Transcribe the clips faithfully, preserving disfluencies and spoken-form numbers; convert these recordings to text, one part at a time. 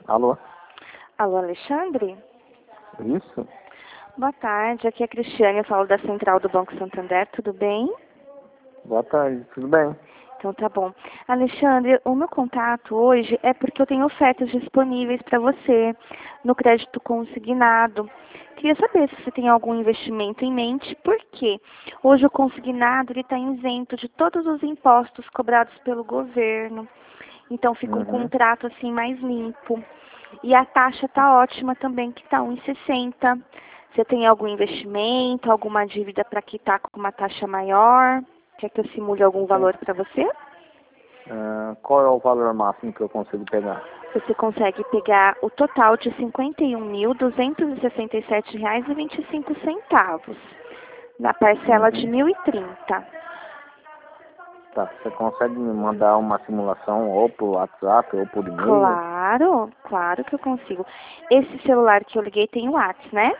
Alô? Alô, Alexandre? Isso? Boa tarde, aqui é a Cristiane, eu falo da Central do Banco Santander, tudo bem? Boa tarde, tudo bem? Então tá bom. Alexandre, o meu contato hoje é porque eu tenho ofertas disponíveis para você no crédito consignado. Queria saber se você tem algum investimento em mente, porque hoje o consignado está isento de todos os impostos cobrados pelo governo. Então fica um Uhum. contrato assim mais limpo. E a taxa está ótima também, que está um vírgula sessenta. Você tem algum investimento, alguma dívida para quitar com uma taxa maior? Quer que eu simule algum Sim. valor para você? Ah, qual é o valor máximo que eu consigo pegar? Você consegue pegar o total de cinquenta e um mil, duzentos e sessenta e sete reais e vinte e cinco centavos, na parcela de Uhum. mil e trinta. Tá, você consegue me mandar uma simulação ou por WhatsApp ou por e-mail? Claro, claro que eu consigo. Esse celular que eu liguei tem o WhatsApp, né?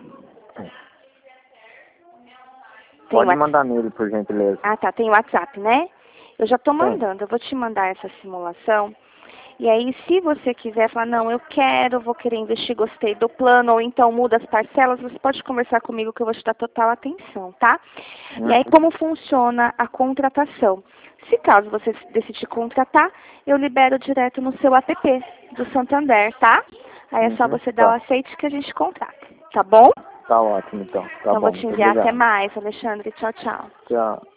Tem o Pode WhatsApp. mandar nele, por gentileza. Ah, tá, tem o WhatsApp, né? Eu já estou Tem. mandando, eu vou te mandar essa simulação. E aí, se você quiser falar, não, eu quero, vou querer investir, gostei do plano, ou então muda as parcelas, você pode conversar comigo que eu vou te dar total atenção, tá? E aí, Uhum. como funciona a contratação? Se caso você decidir contratar, eu libero direto no seu app do Santander, tá? Aí é só Uhum. você dar o Tá. aceite que a gente contrata, tá bom? Tá ótimo então. Tá Então, vou bom, te muito enviar até obrigado. mais, Alexandre. Tchau, tchau. Tchau.